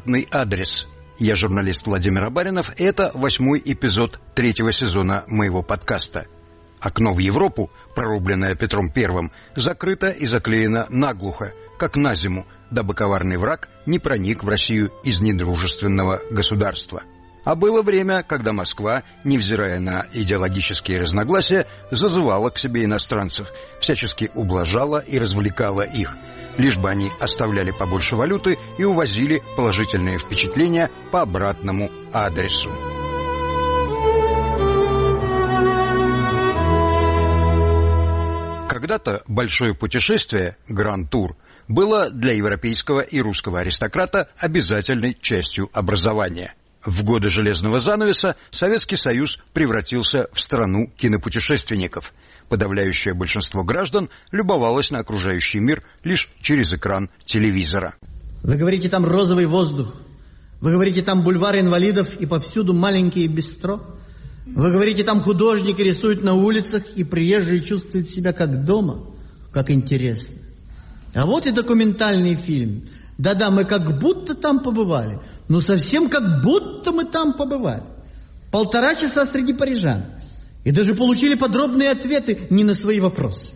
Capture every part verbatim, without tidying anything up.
«Обратный адрес». Я журналист Владимир Абаринов, и это восьмой эпизод третьего сезона моего подкаста. Окно в Европу, прорубленное Петром Первым, закрыто и заклеено наглухо, как на зиму, дабы коварный враг не проник в Россию из недружественного государства. А было время, когда Москва, невзирая на идеологические разногласия, зазывала к себе иностранцев, всячески ублажала и развлекала их, лишь бы они оставляли побольше валюты и увозили положительные впечатления по обратному адресу. Когда-то большое путешествие, гранд-тур, было для европейского и русского аристократа обязательной частью образования. В годы железного занавеса Советский Союз превратился в страну кинопутешественников. Подавляющее большинство граждан любовалось на окружающий мир лишь через экран телевизора. Вы говорите, там розовый воздух. Вы говорите, там бульвар инвалидов и повсюду маленькие бистро. Вы говорите, там художники рисуют на улицах, и приезжие чувствуют себя как дома. Как интересно. А вот и документальный фильм. Да-да, мы как будто там побывали. Ну, совсем как будто мы там побывали. Полтора часа среди парижан. И даже получили подробные ответы не на свои вопросы.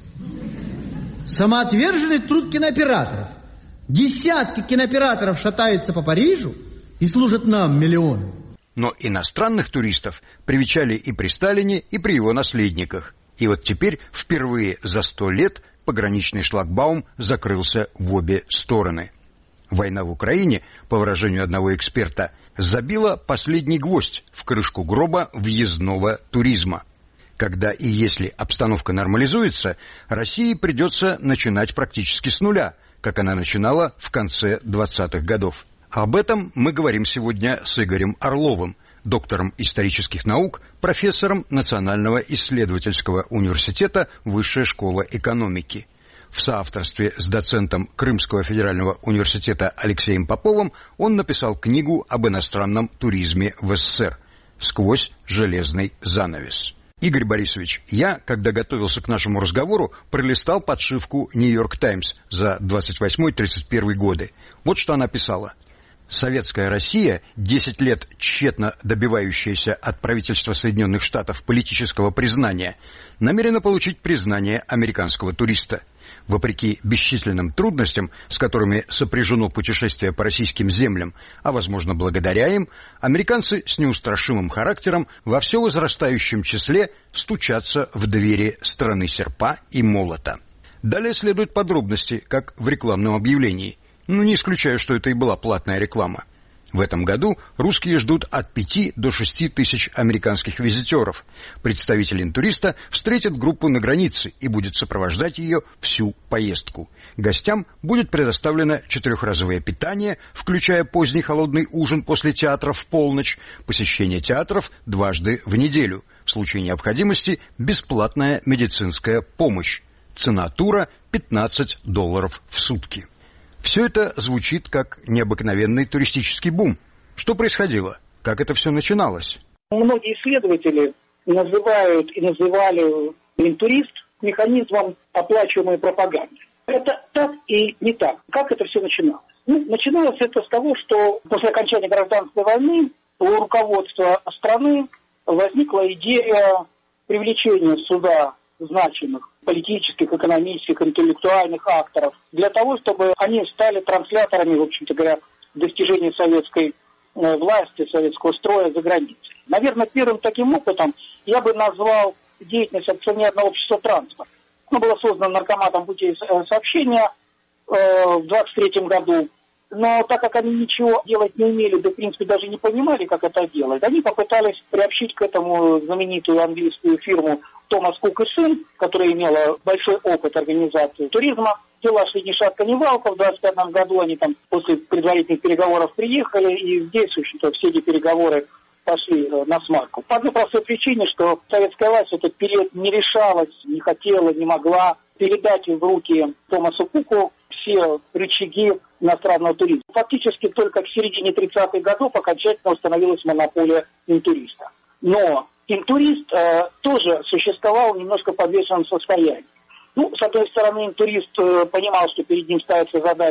Самоотверженный труд кинооператоров. Десятки кинооператоров шатаются по Парижу и служат нам миллионы. Но иностранных туристов привечали и при Сталине, и при его наследниках. И вот теперь впервые за сто лет пограничный шлагбаум закрылся в обе стороны. Война в Украине, по выражению одного эксперта, забила последний гвоздь в крышку гроба въездного туризма. Когда и если обстановка нормализуется, России придется начинать практически с нуля, как она начинала в конце двадцатых годов. Об этом мы говорим сегодня с Игорем Орловым, доктором исторических наук, профессором Национального исследовательского университета Высшая школа экономики. В соавторстве с доцентом Крымского федерального университета Алексеем Поповым он написал книгу об иностранном туризме в СССР «Сквозь железный занавес». Игорь Борисович, я, когда готовился к нашему разговору, пролистал подшивку «Нью-Йорк Таймс» за двадцать восьмой — тридцать первый годы. Вот что она писала. Советская Россия, десять лет тщетно добивающаяся от правительства Соединенных Штатов политического признания, намерена получить признание американского туриста. Вопреки бесчисленным трудностям, с которыми сопряжено путешествие по российским землям, а, возможно, благодаря им, американцы с неустрашимым характером во все возрастающем числе стучатся в двери страны серпа и молота. Далее следуют подробности, как в рекламном объявлении. Ну, не исключаю, что это и была платная реклама. В этом году русские ждут от пяти до шести тысяч американских визитеров. Представитель интуриста встретит группу на границе и будет сопровождать ее всю поездку. Гостям будет предоставлено четырехразовое питание, включая поздний холодный ужин после театра в полночь, посещение театров дважды в неделю. В случае необходимости бесплатная медицинская помощь. Цена тура пятнадцать долларов в сутки. Все это звучит как необыкновенный туристический бум. Что происходило? Как это все начиналось? Многие исследователи называют и называли интурист механизмом оплачиваемой пропаганды. Это так и не так. Как это все начиналось? Ну, начиналось это с того, что после окончания гражданской войны у руководства страны возникла идея привлечения сюда значимых политических, экономических, интеллектуальных акторов для того, чтобы они стали трансляторами, в общем-то говоря, достижений советской э, власти, советского строя за границей. Наверное, первым таким опытом я бы назвал деятельность акционерного общества «Транспорт». Оно было создано наркоматом путей сообщения э, в двадцать третьем году. Но так как они ничего делать не умели, да в принципе даже не понимали, как это делать, они попытались приобщить к этому знаменитую английскую фирму Томас Кук и сын, которая имела большой опыт организации туризма. Дела шли ни шатка, ни валка. В двадцать пятом году они там после предварительных переговоров приехали, и здесь, в общем-то, все эти переговоры пошли на смарку. По одной простой причине, что советская власть в этот период не решалась, не хотела, не могла передать в руки Томасу Куку все рычаги иностранного туризма. Фактически только к середине тридцатых годов окончательно установилась монополия интуриста. Но интурист э, тоже существовал в немножко подвешенном состоянии. Ну, с одной стороны, интурист э, понимал, что перед ним ставится задача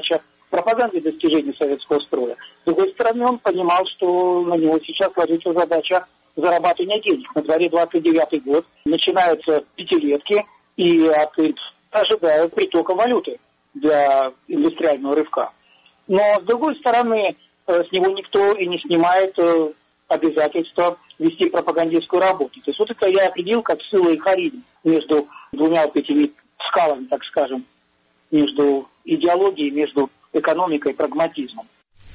пропаганде достижений советского строя. С другой стороны, он понимал, что на него сейчас ложится задача зарабатывания денег. На дворе двадцать девятый год, начинаются пятилетки, и от ожидают притока валюты для индустриального рывка. Но, с другой стороны, с него никто и не снимает обязательства вести пропагандистскую работу. То есть вот это я определил как Сцилла и Харибдис между двумя вот этими скалами, так скажем, между идеологией, между экономикой и прагматизмом.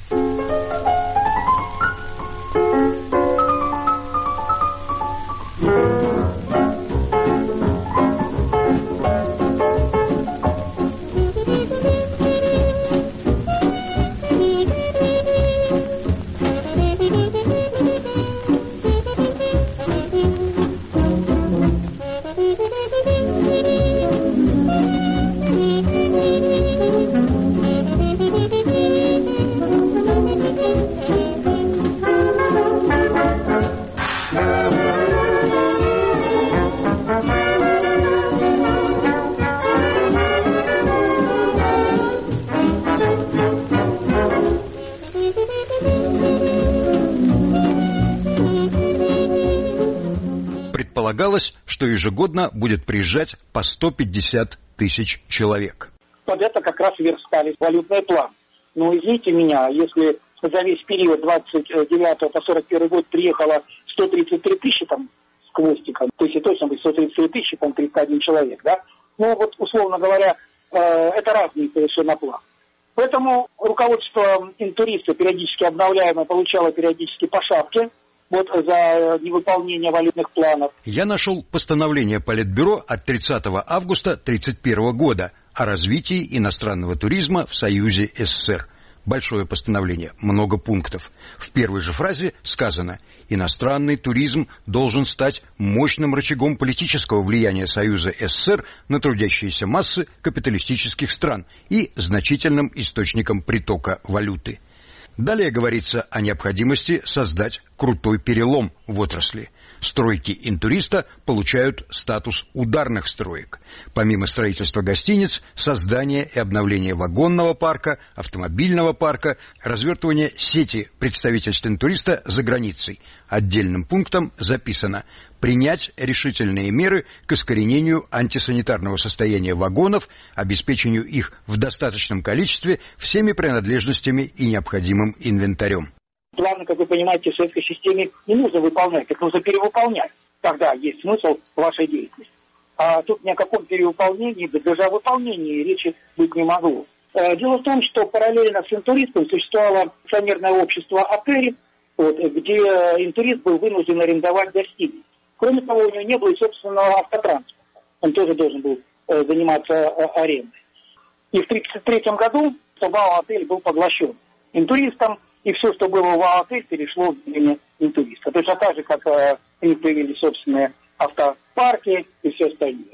Предполагалось, что ежегодно будет приезжать по сто пятьдесят тысяч человек. Под это как раз верстались валютный план. Но извините меня, если за весь период двадцать девятого по сорок первый год приехало сто тридцать три тысячи там с хвостиком, то есть точно будет сто тридцать три тысячи, там тридцать один человек, да? Ну вот, условно говоря, это разные совершенно планы. Поэтому руководство интуриста, периодически обновляемое, получало периодически по шапке вот за невыполнение валютных планов. Я нашел постановление Политбюро от тридцатого августа тысяча девятьсот тридцать первого года о развитии иностранного туризма в Союзе СССР. Большое постановление, много пунктов. В первой же фразе сказано: иностранный туризм должен стать мощным рычагом политического влияния Союза СССР на трудящиеся массы капиталистических стран и значительным источником притока валюты. Далее говорится о необходимости создать крутой перелом в отрасли. Стройки интуриста получают статус ударных строек. Помимо строительства гостиниц, создание и обновление вагонного парка, автомобильного парка, развертывание сети представительств интуриста за границей. Отдельным пунктом записано: принять решительные меры к искоренению антисанитарного состояния вагонов, обеспечению их в достаточном количестве всеми принадлежностями и необходимым инвентарем. Планы, как вы понимаете, в советской системе не нужно выполнять, их нужно перевыполнять. Тогда есть смысл вашей деятельности. А тут ни о каком перевыполнении, даже о выполнении речи быть не могло. Дело в том, что параллельно с интуристом существовало акционерное общество «Отель», вот, где интурист был вынужден арендовать гостиницы. Кроме того, у него не было и собственного автотранспорта. Он тоже должен был э, заниматься э, арендой. И в тысяча девятьсот тридцать третьем году ВАО-отель был поглощен интуристом, и все, что было в ВАО-отель, перешло в имя интуриста. Точно так же, как э, они появились собственные автопарки и все остальное.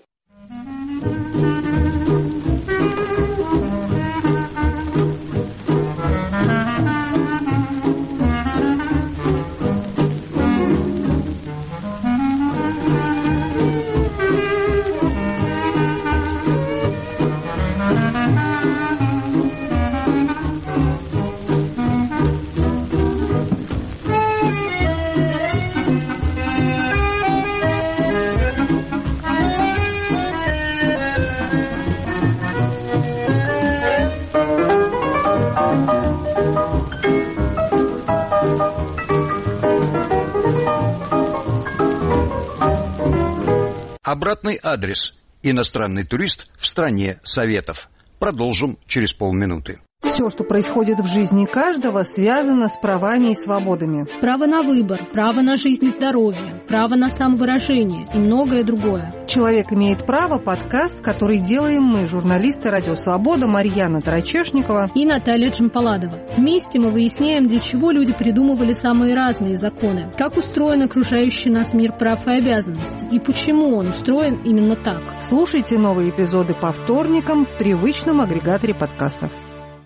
Обратный адрес: иностранный турист в стране Советов. Продолжим через полминуты. Все, что происходит в жизни каждого, связано с правами и свободами. Право на выбор, право на жизнь и здоровье, право на самовыражение и многое другое. «Человек имеет право» – подкаст, который делаем мы, журналисты «Радио Свобода» Марьяна Тарачешникова и Наталья Джампаладова. Вместе мы выясняем, для чего люди придумывали самые разные законы, как устроен окружающий нас мир прав и обязанностей, и почему он устроен именно так. Слушайте новые эпизоды по вторникам в привычном агрегаторе подкастов.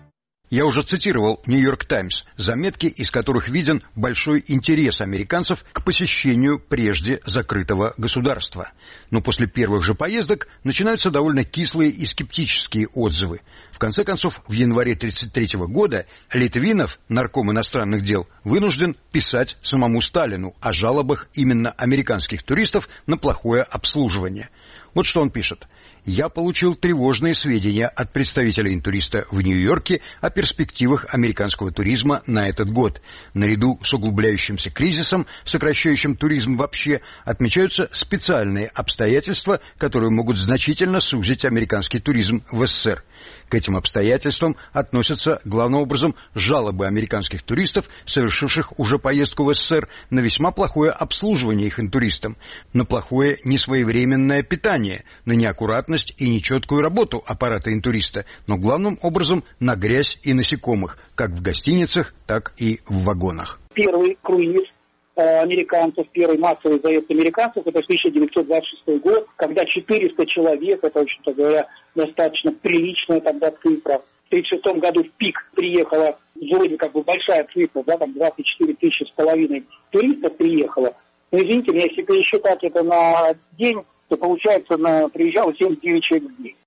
Я уже цитировал «Нью-Йорк Таймс», заметки из которых виден большой интерес американцев к посещению прежде закрытого государства. Но после первых же поездок начинаются довольно кислые и скептические отзывы. В конце концов, в январе тысяча девятьсот тридцать третьего года Литвинов, нарком иностранных дел, вынужден писать самому Сталину о жалобах именно американских туристов на плохое обслуживание. Вот что он пишет. «Я получил тревожные сведения от представителя интуриста в Нью-Йорке о перспективах американского туризма на этот год. Наряду с углубляющимся кризисом, сокращающим туризм вообще, отмечаются специальные обстоятельства, которые могут значительно сузить американский туризм в СССР. К этим обстоятельствам относятся, главным образом, жалобы американских туристов, совершивших уже поездку в СССР, на весьма плохое обслуживание их интуристам, на плохое несвоевременное питание, на неаккуратность и нечеткую работу аппарата интуриста, но главным образом на грязь и насекомых, как в гостиницах, так и в вагонах». Первый круиз американцев, первый массовый заезд американцев, это тысяча девятьсот двадцать шестой год, когда четыреста человек, это, в общем-то говоря, достаточно приличная тогда цифра. В тридцать шестом году в пик приехала вроде как бы большая цифра, да, там двадцать четыре тысячи с половиной туристов приехало. Но извините, если пересчитать это на день, то получается, на, приезжало семьдесят девять человек в день.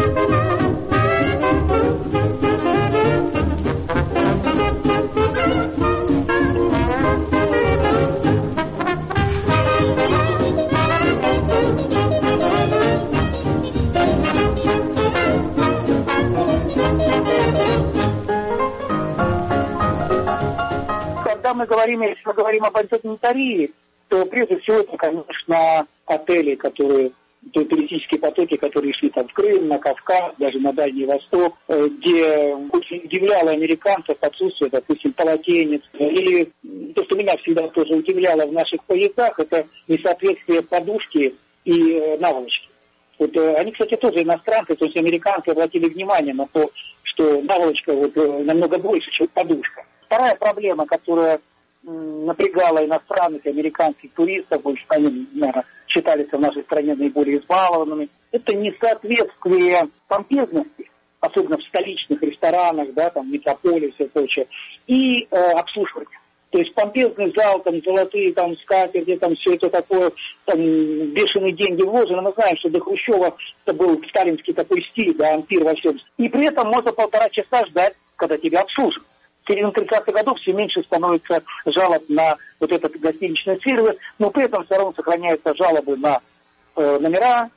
Когда мы говорим, если мы говорим об антисанитарии, то прежде всего это, конечно, отели, которые, то туристические потоки, которые шли там в Крым, на Кавказ, даже на Дальний Восток, где очень удивляло американцев отсутствие, допустим, полотенец. Или то, что меня всегда тоже удивляло в наших поездах, это несоответствие подушки и наволочки. Вот, они, кстати, тоже иностранцы, то есть американцы обратили внимание на то, что наволочка вот, намного больше, чем подушка. Вторая проблема, которая м, напрягала иностранных и американских туристов, больше они, наверное, считались в нашей стране наиболее избалованными, это несоответствие помпезности, особенно в столичных ресторанах, да, там, метрополе, все прочее, и э, обслуживание. То есть помпезный зал, там, золотые там, скатерти, там, все это такое, там, бешеные деньги вложены. Мы знаем, что до Хрущева это был сталинский такой стиль, да, ампир во всем. И при этом можно полтора часа ждать, когда тебя обслужат. В середине тридцатых годов все меньше становится жалоб на вот этот гостиничный сервис, но при этом все равно сохраняются жалобы на э, номера,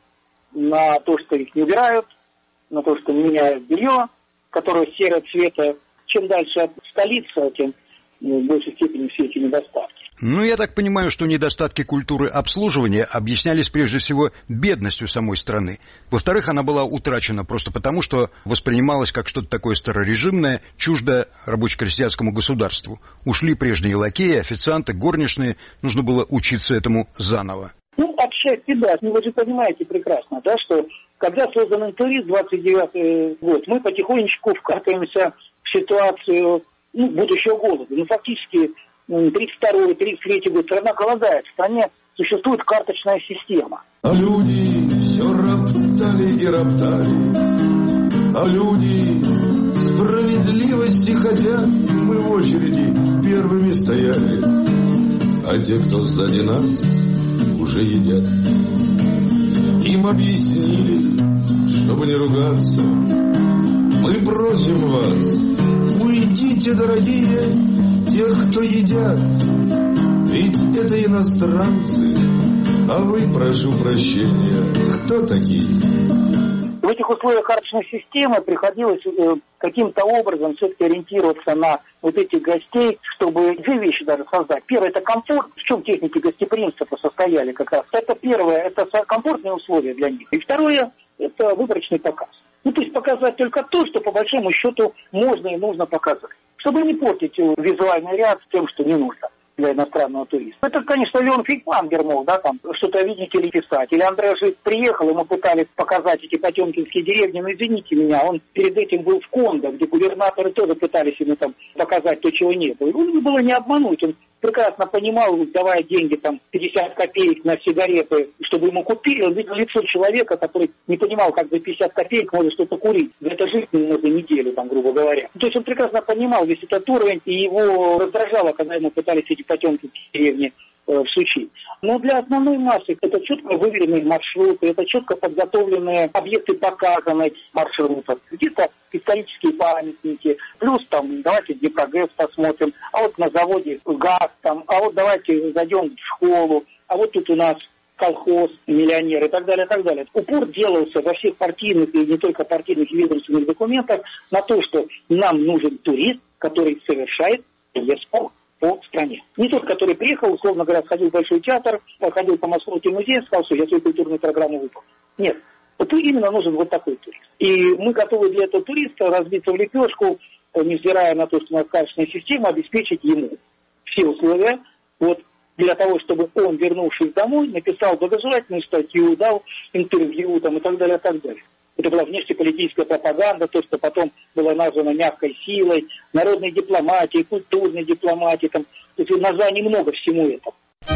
на то, что их не убирают, на то, что меняют белье, которое серого цвета. Чем дальше от столицы, тем в большей степени все эти недостатки. Ну, я так понимаю, что недостатки культуры обслуживания объяснялись прежде всего бедностью самой страны. Во-вторых, она была утрачена просто потому, что воспринималась как что-то такое старорежимное, чуждое рабоче-крестьянскому государству. Ушли прежние лакеи, официанты, горничные, нужно было учиться этому заново. Ну, отчасти да. Ну, вы же понимаете прекрасно, да, что когда создан интурист, двадцать девятый год, мы потихонечку вкатываемся в ситуацию ну, будущего голода. Ну, фактически тридцать второй тридцать третий год страна голодает. В стране существует карточная система. А люди все роптали и роптали, а люди справедливости хотят. Мы в очереди первыми стояли, а те, кто сзади нас, уже едят. Им объяснили, чтобы не ругаться. Мы просим вас, уйдите, дорогие, тех, кто едят, ведь это иностранцы, а вы, прошу прощения, кто такие? В этих условиях карточной системы приходилось э, каким-то образом все-таки ориентироваться на вот этих гостей, чтобы две вещи даже создать. Первое – это комфорт. В чем техники гостеприимства состояли как раз? Это первое – это комфортные условия для них. И второе – это выборочный показ. Ну, то есть показать только то, что по большому счету можно и нужно показать. Чтобы не портить визуальный ряд тем, что не нужно для иностранного туриста. Это, конечно, Леон Фейхтвангер мог, да, там, что-то видеть или писать. Или Андре Жид приехал, ему пытались показать эти потемкинские деревни, но извините меня, он перед этим был в Кондо, где губернаторы тоже пытались ему там показать то, чего нет. И его было не обмануть, он прекрасно понимал, давая деньги, там, пятьдесят копеек на сигареты, чтобы ему купили, он видел лицо человека, который не понимал, как за пятьдесят копеек можно что-то курить. За это жить можно неделю, там, грубо говоря. То есть он прекрасно понимал весь этот уровень, и его раздражало, когда ему пытались эти потемки в деревне э, всучить. Но для основной массы это четко выверенные маршруты, это четко подготовленные объекты показа на этих маршрутах. Где-то исторические памятники, плюс там давайте Днепрогэс посмотрим, а вот на заводе ГАЗ там, а вот давайте зайдем в школу, а вот тут у нас колхоз, миллионер и так далее, и так далее. Упор делался во всех партийных и не только партийных ведомственных документах на то, что нам нужен турист, который совершает поездку по стране. Не тот, который приехал, условно говоря, сходил в Большой театр, ходил по Московскому музею, сказал, что я свою культурную программу выполнил. Нет. Вот именно нужен вот такой турист. И мы готовы для этого туриста разбиться в лепешку, невзирая на то, что у нас качественная система, обеспечить ему все условия, вот, для того, чтобы он, вернувшись домой, написал благожелательную статью, дал интервью там, и так далее, и так далее. Это была внешнеполитическая пропаганда, то, что потом было названо мягкой силой, народной дипломатией, культурной дипломатией. Там, то есть названий много всему этому.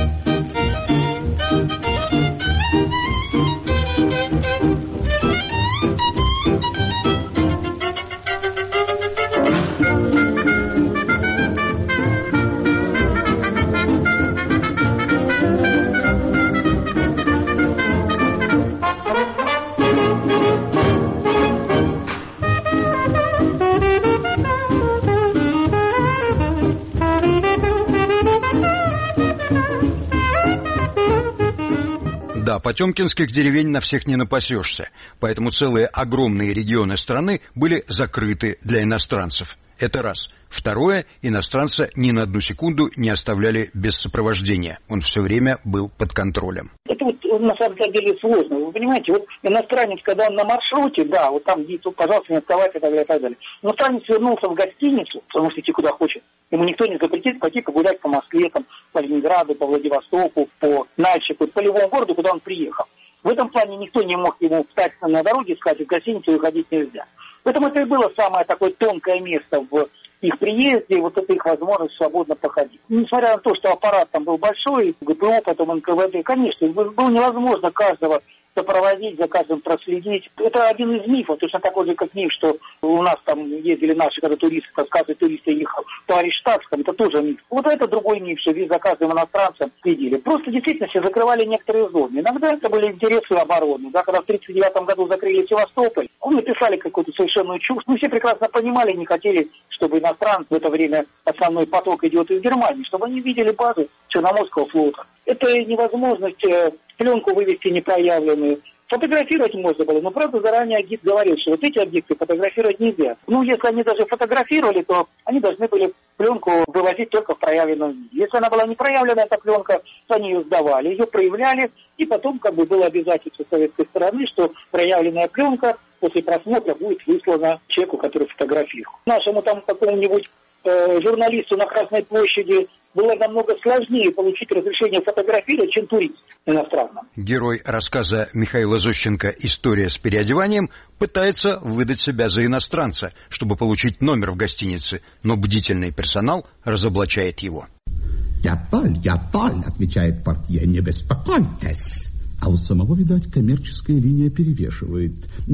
Да, потемкинских деревень на всех не напасешься, поэтому целые огромные регионы страны были закрыты для иностранцев. Это раз. Второе, иностранца ни на одну секунду не оставляли без сопровождения. Он все время был под контролем. Это вот на самом деле сложно. Вы понимаете, вот иностранец, когда он на маршруте, да, вот там, пожалуйста, не отставать и так далее, и так далее. Иностранец вернулся в гостиницу, потому что идти куда хочет. Ему никто не запретит пойти погулять по Москве, там, по Ленинграду, по Владивостоку, по Нальчику, по любому городу, куда он приехал. В этом плане никто не мог ему встать на дороге и сказать, в гостиницу выходить нельзя. Поэтому это и было самое такое тонкое место в их приезде, вот это их возможность свободно походить. Несмотря на то, что аппарат там был большой, ГПУ, потом эн ка вэ дэ, конечно, было невозможно каждого сопроводить, за каждым проследить. Это один из мифов, точно такой же, как миф, что у нас там ездили наши, когда туристы, рассказывают, туристы ехал товарищ Штатском, это тоже миф. Вот это другой миф, что весь за каждым иностранцем следили. Просто действительно все закрывали некоторые зоны. Иногда это были интересы обороны. Да, когда в тридцать девятом году закрыли Севастополь, ну, написали какую-то совершенную чушь. Ну, все прекрасно понимали, не хотели, чтобы иностранцы в это время основной поток идет из Германии, чтобы они видели базы Черноморского флота. Это невозможность э, пленку вывести непроявленную. Фотографировать можно было, но, правда, заранее гид говорил, что вот эти объекты фотографировать нельзя. Ну, если они даже фотографировали, то они должны были пленку вывозить только в проявленном виде. Если она была не проявлена, эта пленка, то они ее сдавали, ее проявляли, и потом как бы было обязательство советской стороны, что проявленная пленка после просмотра будет выслана человеку, который фотографирует. Нашему там какому-нибудь э, журналисту на Красной площади было намного сложнее получить разрешение фотографировать, чем турист иностранным. Герой рассказа Михаила Зощенко «История с переодеванием» пытается выдать себя за иностранца, чтобы получить номер в гостинице, но бдительный персонал разоблачает его. «Я воль, я воль», — отвечает портье, — «не беспокойтесь». А у самого, видать, коммерческая линия перевешивает.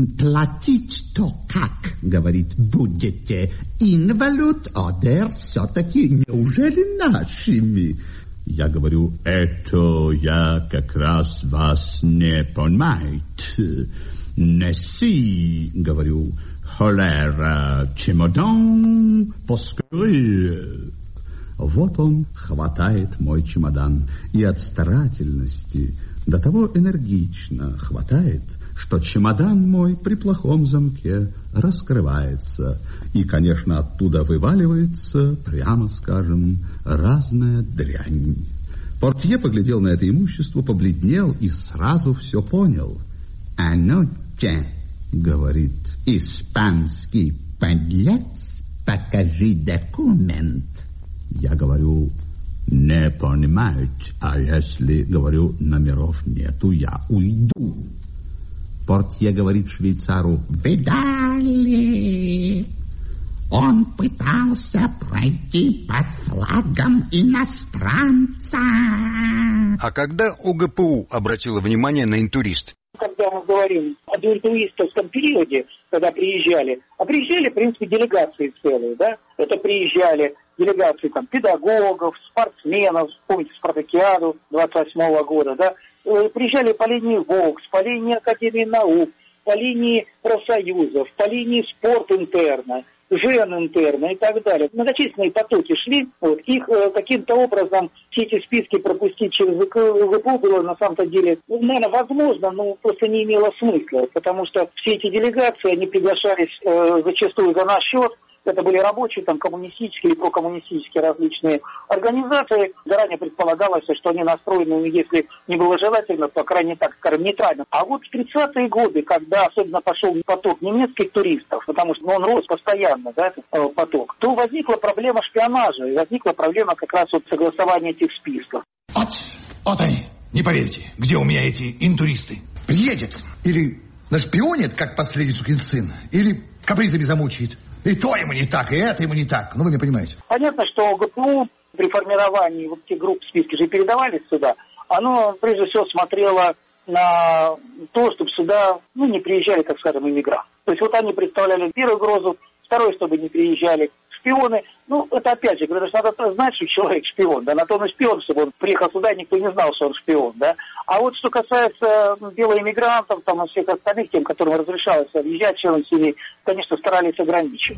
«Платить то как, — говорит, — будете инвалют, одер все-таки неужели нашими?» Я говорю, это я как раз вас не понимает. Неси, говорю, холера, чемодан, поскорее. Вот он хватает мой чемодан и от старательности до того энергично хватает, что чемодан мой при плохом замке раскрывается, и, конечно, оттуда вываливается, прямо скажем, разная дрянь. Портье поглядел на это имущество, побледнел и сразу все понял. «А ну-ка, — говорит, — испанский подлец, покажи документ». Я говорю, не понимают, а если, говорю, номеров нету, я уйду. Портье говорит швейцару, видали? Он пытался пройти под флагом иностранца. А когда ОГПУ обратила внимание на интурист? Когда мы говорим о интуристовском периоде, когда приезжали, а приезжали, в принципе, делегации целые, да? Это приезжали делегации там педагогов, спортсменов, помните спартакиаду двадцать восьмого года, да? Приезжали по линии ВОКС, по линии Академии наук, по линии профсоюзов, по линии спорт-интерна, жен-интерна и так далее. Многочисленные потоки шли, вот, их э, каким-то образом все эти списки пропустить через ОГПУ было на самом-то деле, ну, наверное, возможно, но просто не имело смысла, потому что все эти делегации, они приглашались э, зачастую за наш счет. Это были рабочие, там, коммунистические или прокоммунистические различные организации. Заранее предполагалось, что они настроены, если не было желательно, то, крайне, так скажем, нейтрально. А вот в тридцатые годы, когда особенно пошел поток немецких туристов, потому что он рос постоянно, да, этот поток, то возникла проблема шпионажа, и возникла проблема как раз вот согласования этих списков. Вот, вот они, не поверите, где у меня эти интуристы. Приедет или нашпионит, как последний сукин сын, или капризами замучает. И то ему не так, и это ему не так. Ну, вы меня понимаете. Понятно, что ОГПУ при формировании вот этих групп списки же передавались сюда. Оно, прежде всего, смотрело на то, чтобы сюда, ну, не приезжали, так скажем, иммигранты. То есть вот они представляли первую угрозу, второй, чтобы не приезжали шпионы. Ну, это опять же, говорят, что надо знать, что человек шпион, да, на то он и шпион, чтобы он приехал сюда, никто не знал, что он шпион, да. А вот что касается белоиммигрантов, там, и всех остальных, тем, которым разрешалось объезжать членов семьи, конечно, старались ограничить.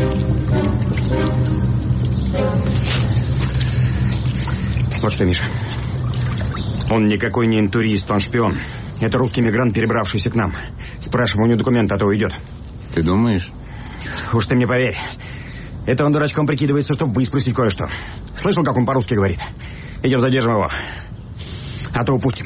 Вот что, Миша, он никакой не интурист, он шпион. Это русский мигрант, перебравшийся к нам. Спрашиваем у него документы, а то уйдет. Ты думаешь? Уж ты мне поверь. Это он дурачком прикидывается, чтобы выспросить кое-что. Слышал, как он по-русски говорит? Идем, задержим его. А то упустим.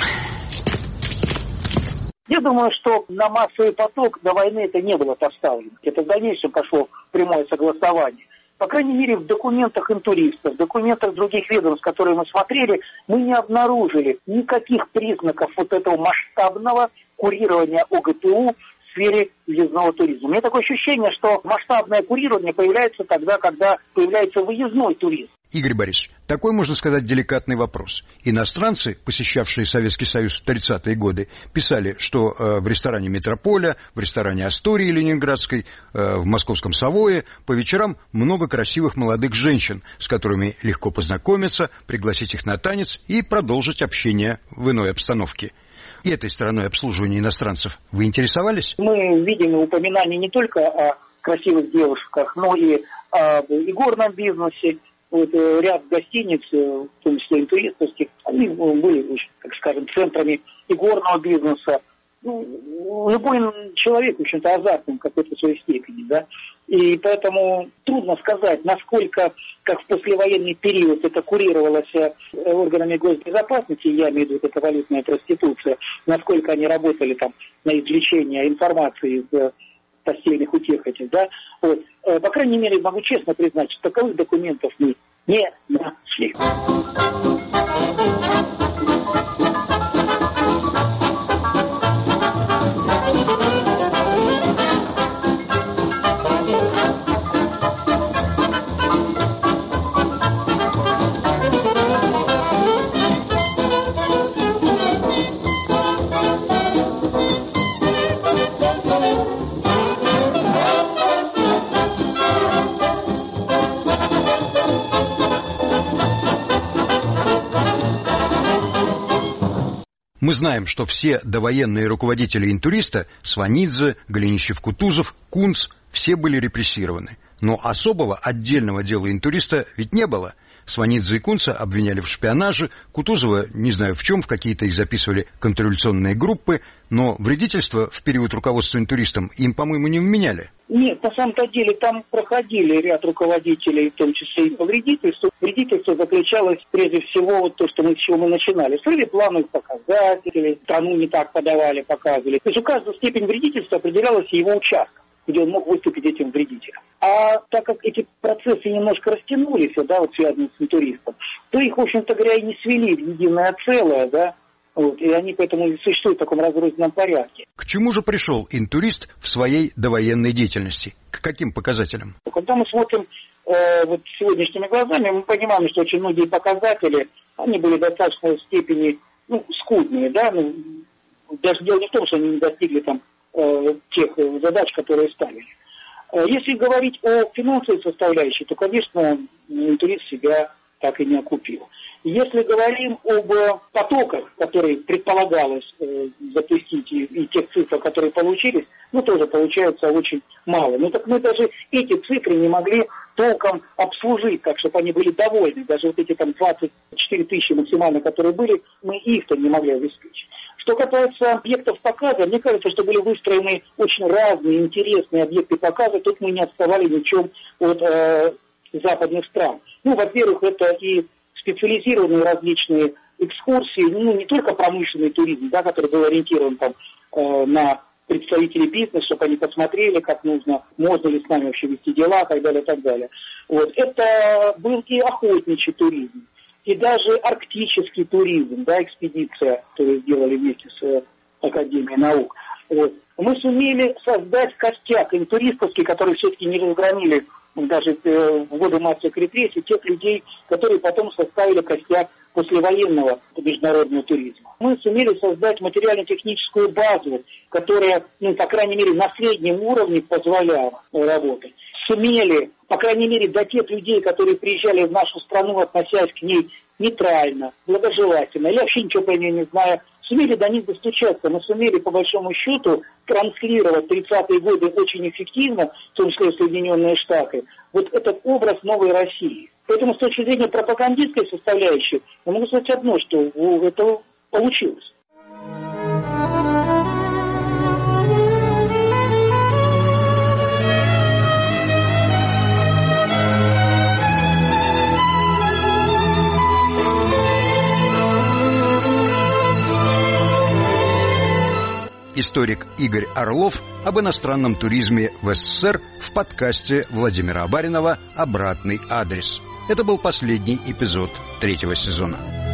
Я думаю, что на массовый поток до войны это не было поставлено. Это в дальнейшем пошло прямое согласование. По крайней мере, в документах интуристов, в документах других ведомств, которые мы смотрели, мы не обнаружили никаких признаков вот этого масштабного курирования ОГПУ в сфере въездного туризма. У меня такое ощущение, что масштабное курирование появляется тогда, когда появляется выездной туризм. Игорь Борисович, такой, можно сказать, деликатный вопрос. Иностранцы, посещавшие Советский Союз в тридцатые годы, писали, что э, в ресторане «Метрополя», в ресторане «Астории» ленинградской, э, в московском «Савое» по вечерам много красивых молодых женщин, с которыми легко познакомиться, пригласить их на танец и продолжить общение в иной обстановке. И этой стороной обслуживания иностранцев вы интересовались? Мы видим упоминания не только о красивых девушках, но и об игорном бизнесе. Вот, ряд гостиниц, в том числе интуристовских, они были, так скажем, центрами игорного бизнеса. Ну, любой человек, в общем-то, азартным в какой-то своей степени, да. И поэтому трудно сказать, насколько, как в послевоенный период, это курировалось органами госбезопасности, я имею в виду, это валютная проституция, насколько они работали там на извлечение информации из постельных утех этих, да. Вот. По крайней мере, могу честно признать, что таковых документов мы не нашли. Мы знаем, что все довоенные руководители интуриста – Сванидзе, Голенищев-Кутузов, Кунц – все были репрессированы. Но особого отдельного дела интуриста ведь не было. Сванидзе и Кунца обвиняли в шпионаже, Кутузова, не знаю в чем, в какие-то их записывали контрреволюционные группы, но вредительство в период руководства интуристом им, по-моему, не вменяли. Нет, на самом-то деле там проходили ряд руководителей, в том числе и по вредительству. Вредительство заключалось прежде всего вот то, что мы, с чего мы начинали. Срыли плановых показателей, страну не так подавали, показывали. То есть у каждого степень вредительства определялась его участок, где он мог выступить этим вредителем. А так как эти процессы немножко растянулись, да, вот связанные с интуристом, то их, в общем-то говоря, и не свели в единое целое, да, Вот, и они поэтому и существуют в таком разрозненном порядке. К чему же пришел интурист в своей довоенной деятельности? К каким показателям? Когда мы смотрим э, вот сегодняшними глазами, мы понимаем, что очень многие показатели, они были в достаточной степени ну, скудные, да, ну, даже дело не в том, что они не достигли там э, тех задач, которые ставили. Э, если говорить о финансовой составляющей, то, конечно, интурист себя так и не окупил. Если говорим об потоках, которые предполагалось э, запустить, и, и тех цифр, которые получились, ну, тоже получается очень мало. Ну, так мы даже эти цифры не могли толком обслужить, так, чтобы они были довольны. Даже вот эти там двадцать четыре тысячи максимально, которые были, мы их-то не могли обеспечить. Что касается объектов показа, мне кажется, что были выстроены очень разные, интересные объекты показа. Тут мы не отставали ничем от э, западных стран. Ну, во-первых, это и специализированные различные экскурсии, ну, не только промышленный туризм, да, который был ориентирован там, э, на представителей бизнеса, чтобы они посмотрели, как нужно, можно ли с нами вообще вести дела, и так далее, и так далее. Вот. Это был и охотничий туризм, и даже арктический туризм, да, экспедиция, которую сделали вместе с э, Академией наук. Вот. Мы сумели создать костяк интуристовский, который все-таки не разгромили даже в годы массовых репрессий, тех людей, которые потом составили костяк послевоенного международного туризма. Мы сумели создать материально-техническую базу, которая, ну, по крайней мере, на среднем уровне позволяла работать. Сумели, по крайней мере, до тех людей, которые приезжали в нашу страну, относясь к ней нейтрально, благожелательно, или вообще ничего про нее не зная, сумели до них достучаться, мы сумели, по большому счету, транслировать тридцатые годы очень эффективно, в том числе в Соединенные Штаты, вот этот образ новой России. Поэтому с точки зрения пропагандистской составляющей, я могу сказать одно, что это получилось. Историк Игорь Орлов об иностранном туризме в СССР в подкасте Владимира Абаринова «Обратный адрес». Это был последний эпизод третьего сезона.